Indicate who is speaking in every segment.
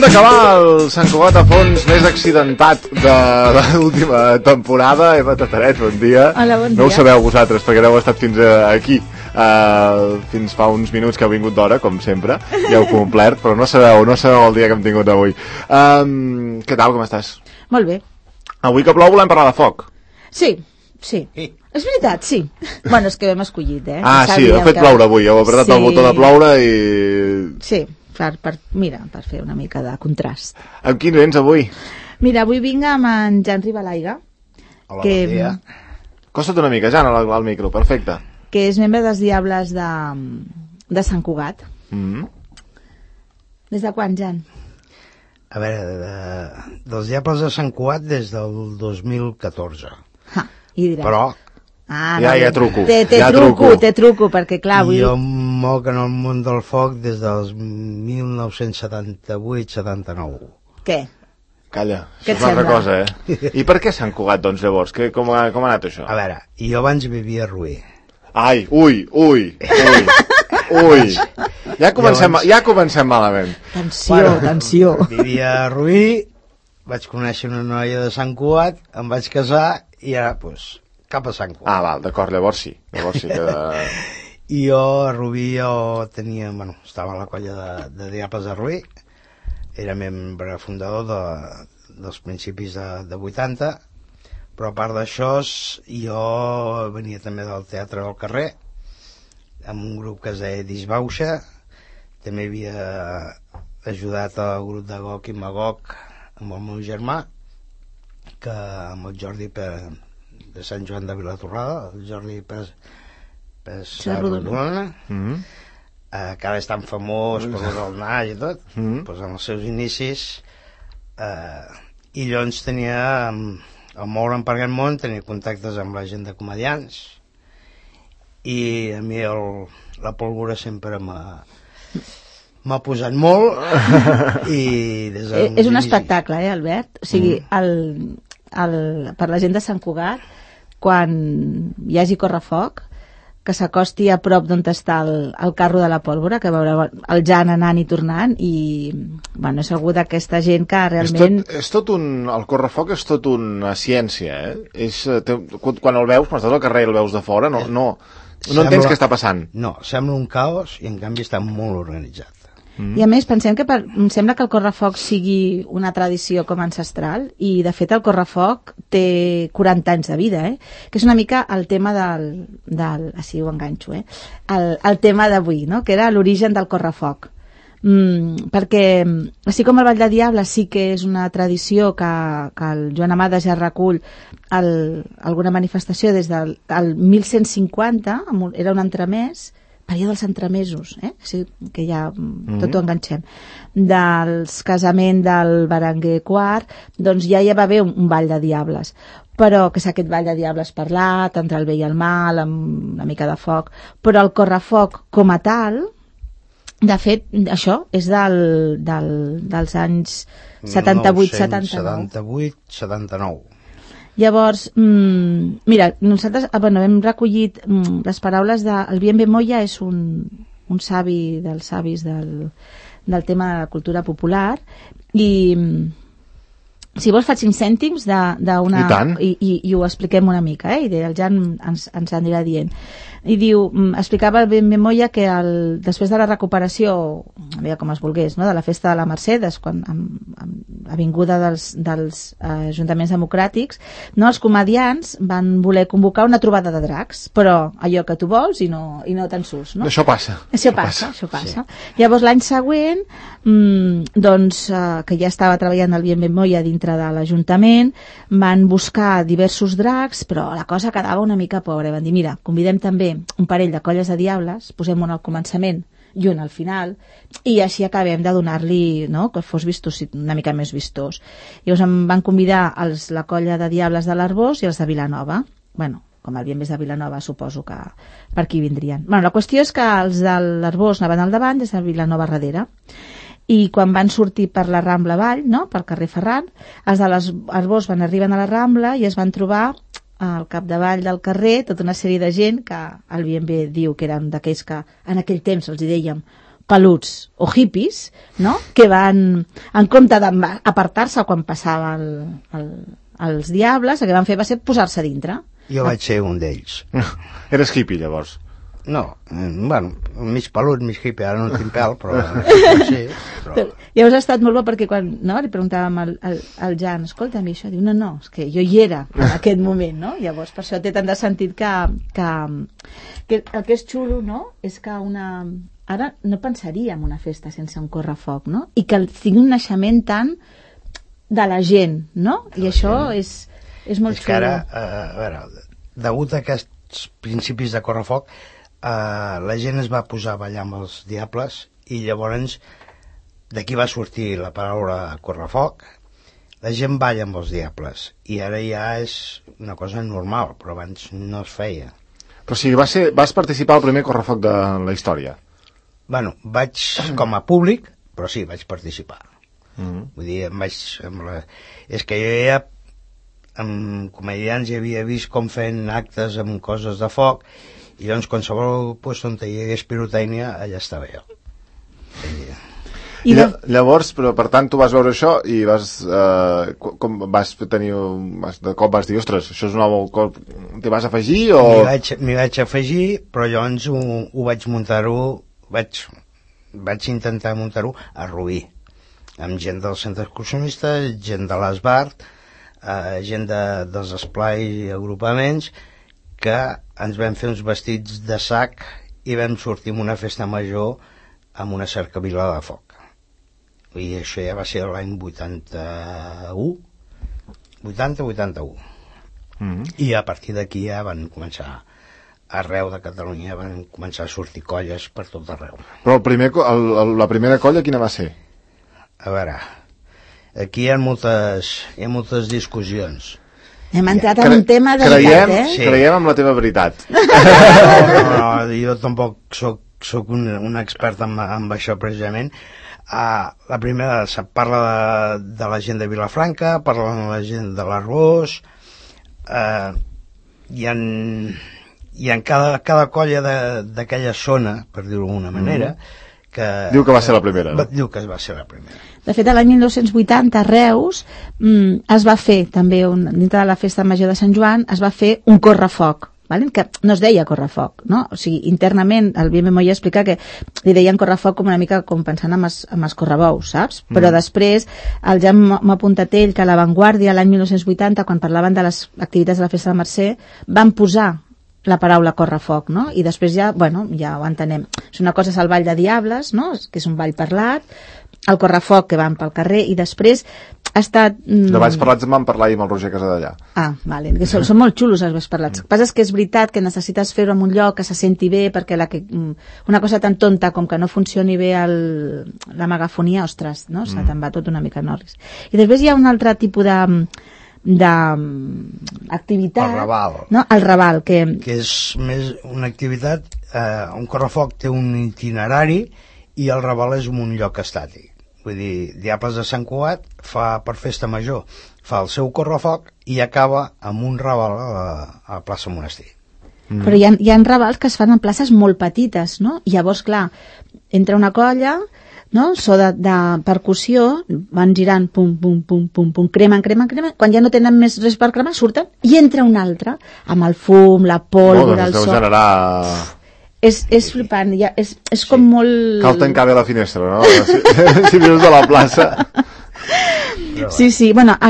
Speaker 1: d'acabar el Sant Cugat a fons més accidentat de l'última temporada. Eva Tataret, bon dia.
Speaker 2: Hola, bon dia.
Speaker 1: No ho sabeu vosaltres, perquè no heu estat fins aquí. Fins fa uns minuts que heu vingut d'hora, com sempre. Ja heu complert, però no sabeu el dia que hem tingut avui. Què tal, com estàs?
Speaker 2: Molt bé.
Speaker 1: Avui que plou volem parlar de foc.
Speaker 2: Sí. És veritat, sí. Bueno, és que ho hem escollit, eh?
Speaker 1: Sí, heu fet ploure avui, heu apretat el botó de ploure i...
Speaker 2: Sí, per fer una mica de contrast.
Speaker 1: Amb quin vens avui?
Speaker 2: Mira, avui vinc amb en Jan Ribalaiga.
Speaker 3: Hola, bon dia.
Speaker 1: Costa't una mica, Jan, al micro, perfecte.
Speaker 2: Que és membre dels Diables de Sant Cugat. Des de quan, Jan?
Speaker 3: A veure, dels Diables de Sant Cugat des del 2014.
Speaker 2: I diràs...
Speaker 3: Però...
Speaker 1: Ja truco.
Speaker 2: Té truco, perquè clar, avui...
Speaker 3: Jo moc en el món del foc des dels 1978-79.
Speaker 2: Què?
Speaker 1: Calla, això és una altra cosa, eh? I per què Sant Cugat, doncs, llavors? Com ha anat això?
Speaker 3: A veure, jo abans vivia a Ruí.
Speaker 1: Ai, ui. Ja comencem malament.
Speaker 2: Tensió.
Speaker 3: Vivia a Ruí, vaig conèixer una noia de Sant Cugat, em vaig casar i ara, doncs, cap a Sant Cugat.
Speaker 1: Val, d'acord, llavors sí que...
Speaker 3: I jo a Rubí tenia, estava a la colla de Diables de Rubí, era membre fundador dels principis de 80, però a part d'això jo venia també del teatre del carrer, amb un grup que es deia Disbauxa, també havia ajudat al grup de Goc i Magog amb el meu germà, que amb el Jordi de Sant Joan de Vilatorrada, el Jordi Rodona, que ara és tan famós per el naix i tot, doncs en els seus inicis, i llavors tenia, al moure'm per aquest món, tenia contactes amb la gent de comedians, i a mi la pólvora sempre m'ha posat molt, i des de
Speaker 2: és un espectacle, Albert? O sigui, per la gent de Sant Cugat, quan hi hagi correfoc, que s'acosti a prop d'on està el carro de la pólvora, que veureu el Jan anant i tornant, i bueno, és algú d'aquesta gent que realment...
Speaker 1: El correfoc és tot una ciència, eh? Quan el veus, quan estàs al carrer i el veus de fora, no entens què està passant.
Speaker 3: No, sembla un caos i en canvi està molt organitzat.
Speaker 2: I a més pensem que em sembla que el correfoc sigui una tradició com ancestral, i de fet el correfoc té 40 anys de vida, que és una mica el tema així ho enganxo, el tema d'avui, no? Que era l'origen del correfoc, perquè així com el Ball de Diables sí que és una tradició que el Joan Amades ja recull alguna manifestació des del 1150, era un entremès, període dels entremesos, sí, que ja tot ho enganxem, dels casaments del Berenguer IV, doncs ja hi va haver un ball de diables, però que és aquest ball de diables parlat, entre el bé i el mal, amb una mica de foc, però el correfoc com a tal, de fet, això és dels anys 78-79. Llavors, mira, nosaltres hem recollit les paraules el Bien Moya, és un savi dels savis del tema de la cultura popular, i si vols faig 5 cèntims i ho expliquem una mica, i el Jan ens anirà dient. I diu, explicava el Ben Moya que després de la recuperació, com es volgués, de la festa de la Mercè, amb l'avinguda dels ajuntaments democràtics, els comedians van voler convocar una trobada de dracs, però allò que tu vols i no te'n surts.
Speaker 1: Això passa.
Speaker 2: Sí. Llavors l'any següent, que ja estava treballant el Bien Moya dintre de l'Ajuntament, van buscar diversos dracs, però la cosa quedava una mica pobra. Van dir, mira, convidem també un parell de colles de diables, posem un al començament i un al final, i així acabem de donar-li, que fos una mica més vistós. Llavors em van convidar la colla de diables de l'Arboç i els de Vilanova. Com el Bien més de Vilanova, suposo que per aquí vindrien. La qüestió és que els de l'Arboç anaven al davant, des de Vilanova darrere. I quan van sortir per la Rambla avall, pel carrer Ferran, els de l'Arboç arriben a la Rambla i es van trobar al capdavall del carrer tota una sèrie de gent que el Bien diu que eren d'aquells que en aquell temps els hi dèiem peluts o hippies, no? Que van, en compte d'apartar-se quan passava els diables, el que van fer va ser posar-se dintre.
Speaker 3: Jo vaig ser un d'ells.
Speaker 1: Eres hippie, llavors?
Speaker 3: No, bueno, mig pelut, mig hippie, ara no tinc pèl, però sí. Però...
Speaker 2: Llavors ha estat molt bo perquè quan li preguntàvem al Jan, escolta'm, això, diu, no, és que jo hi era en aquest moment, no? Llavors per això té tant de sentit que el que és xulo, no?, és que ara no pensaria en una festa sense un correfoc, no? I que tingui un naixement tant de la gent, no? I això és molt xulo. És
Speaker 3: que ara, a veure, degut a aquests principis de correfoc, la gent es va posar a ballar amb els diables i llavors d'aquí va sortir la paraula correfoc. La gent balla amb els diables i ara ja és una cosa normal, però abans no es feia.
Speaker 1: Però o sigui, vas participar al primer correfoc de la història?
Speaker 3: Bueno, vaig com a públic, però sí, vaig participar. Vull dir, és que jo ja amb comedians ja havia vist com feien actes amb coses de foc i doncs qualsevol lloc on hi hagués pirotècnia, allà estava jo.
Speaker 1: I llavors, però per tant tu vas veure això i com vas tenir de cop vas dir, ostres, això és un nou cop, t'hi vas afegir o...
Speaker 3: M'hi vaig afegir, però llavors ho vaig muntar-ho, vaig intentar muntar-ho a Rubí, amb gent del centre excursionista, gent de l'Esbart, gent dels esplais i agrupaments, que ens vam fer uns vestits de sac i vam sortir en una festa major amb una cercavila de foc. I això ja va ser l'any 81. I a partir d'aquí ja van començar, arreu de Catalunya van començar a sortir colles per tot arreu.
Speaker 1: Però la primera colla quina va ser?
Speaker 3: A veure, aquí hi ha moltes discussions.
Speaker 2: Hem entrat en un tema delicat,
Speaker 1: Sí. Creiem en la teva veritat.
Speaker 3: No, jo tampoc soc un expert en això precisament. La primera parla de la gent de Vilafranca, parla de la gent de l'Arboç, hi ha cada colla d'aquella zona, per dir-ho d'alguna manera, que...
Speaker 1: Diu que va ser la primera.
Speaker 3: Diu que va ser la primera.
Speaker 2: De fet, l'any 1980 a Reus es va fer també, dintre de la festa major de Sant Joan, es va fer un correfoc, que no es deia correfoc, no? O sigui, internament el Bimbe Moya explica que li deien correfoc com una mica com pensant en els correbous, saps? Però després el Jan m'ha apuntat ell que a l'avantguàrdia l'any 1980, quan parlaven de les activitats de la festa de Mercè, van posar la paraula correfoc, no? I després ja ho entenem. Una cosa és el ball de diables, no?, que és un ball parlat, el correfoc que van pel carrer, i després ha estat...
Speaker 1: De balls parlats en vam parlar amb el Roger Casadellà.
Speaker 2: Vale, que són molt xulos els balls parlats. El que passa és que és veritat que necessites fer-ho en un lloc que se senti bé, perquè una cosa tan tonta com que no funcioni bé la megafonia, ostres, no? Se te'n va tot una mica norris. I després hi ha un altre tipus d'activitat,
Speaker 3: el Raval,
Speaker 2: no? El Raval, que
Speaker 3: és més una activitat, un correfoc té un itinerari i el Raval és un lloc estàtic. Vull dir, Diables de Sant Cugat fa per festa major, fa el seu correfoc i acaba amb un Raval a la plaça Monestir.
Speaker 2: Però hi ha Ravals que es fan en places molt petites, no? I llavors, clar, entra una colla, no? So de percussió, van girant, pum, pum, pum, pum, pum, cremen, quan ja no tenen més res per cremar, surten, i entra un altre, amb el fum, la pólvora, el so...
Speaker 1: generar...
Speaker 2: És flipant, és com molt...
Speaker 1: Cal tancar bé la finestra, no? Si vius de la plaça.
Speaker 2: Sí, bueno,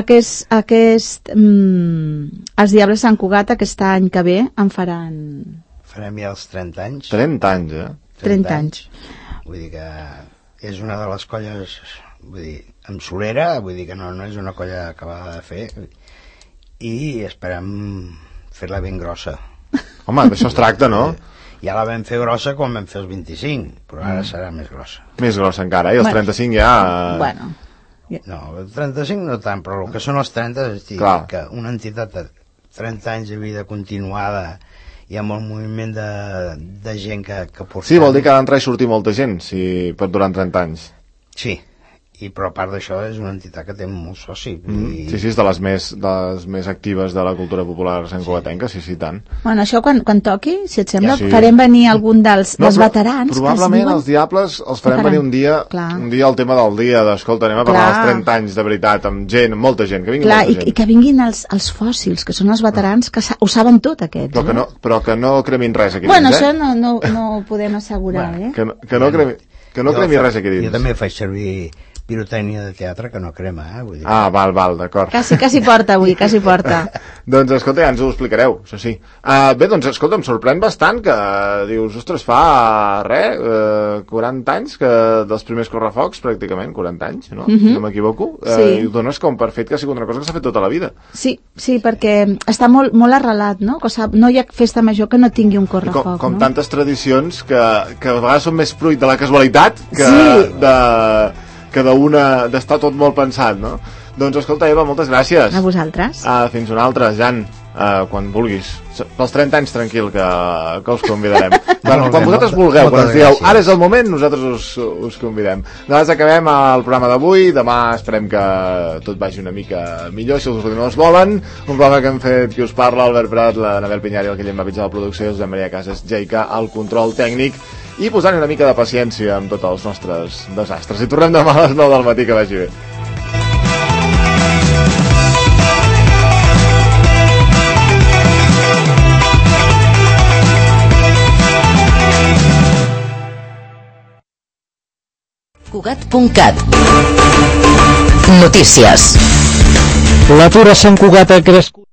Speaker 2: els Diables de Sant Cugat aquest any que ve en faran...
Speaker 3: Farem ja els 30 anys.
Speaker 1: 30 anys,
Speaker 2: 30 anys.
Speaker 3: Vull dir que és una de les colles, vull dir, amb solera, vull dir que no és una colla acabada de fer, i esperem fer-la ben grossa.
Speaker 1: Home, d'això es tracta, no?
Speaker 3: Ja la vam fer grossa quan vam fer els 25, però ara serà més grossa.
Speaker 1: Més grossa encara, i els 35 ja...
Speaker 2: Bueno.
Speaker 3: No, els 35 no tant, però el que són els 30 és dir, que una entitat de 30 anys de vida continuada i amb el moviment de gent que portem...
Speaker 1: Sí, vol dir que ha d'entrar i sortir molta gent, si pot durar 30 anys.
Speaker 3: Sí, però a part d'això és una entitat que té molts socis.
Speaker 1: Sí, és de les més actives de la cultura popular santcugatenca, sí, tant.
Speaker 2: Bueno, això quan toqui, si et sembla,
Speaker 1: Sí.
Speaker 2: farem venir algun dels veterans.
Speaker 1: Probablement els Diables els farem venir un dia al tema del dia, d'escolta, anem a parlar dels 30 anys de veritat, amb gent, amb molta gent, que vingui molta gent.
Speaker 2: I que vinguin els fòssils, que són els veterans, que ho saben tot, aquests.
Speaker 1: Però que no cremin res aquí dins,
Speaker 2: Bueno, això no ho podem assegurar,
Speaker 1: Que no cremi res aquí dins.
Speaker 3: Jo també faig servir pirotècnia de teatre que no crema, vull dir.
Speaker 1: Ah, val, d'acord.
Speaker 2: Quasi porta avui, quasi porta.
Speaker 1: Doncs escolta, ja ens ho explicareu, això sí. Bé, doncs escolta, em sorprèn bastant que dius, ostres, fa 40 anys dels primers correfocs, pràcticament, 40 anys, no? No m'equivoco. I ho dones com per fet que ha sigut una cosa que s'ha fet tota la vida.
Speaker 2: Sí, perquè està molt arrelat, no? No hi ha festa major que no tingui un correfoc,
Speaker 1: com tantes tradicions que a vegades són més fruit de la casualitat que d'estar tot molt pensat, no? Doncs escolta, Eva, moltes gràcies.
Speaker 2: A vosaltres.
Speaker 1: Fins una altra, Jan, quan vulguis. Pels 30 anys, tranquil, que us convidarem. Quan vosaltres vulgueu, quan ens dieu, ara és el moment, nosaltres us convidem. Nosaltres acabem el programa d'avui. Demà esperem que tot vagi una mica millor, si els ordinadors volen. Un programa que hem fet qui us parla, Albert Prat, la Nabel Pinyari, el Guillem Bapitja de la producció, Josep Maria Casas, Jaica, el control tècnic, i posant una mica de paciència amb tots els nostres desastres. I tornem demà a les 9 del matí, que vagi bé.
Speaker 4: Cugat.cat. Notícies.
Speaker 5: L'atur a Sant Cugat ha crescut.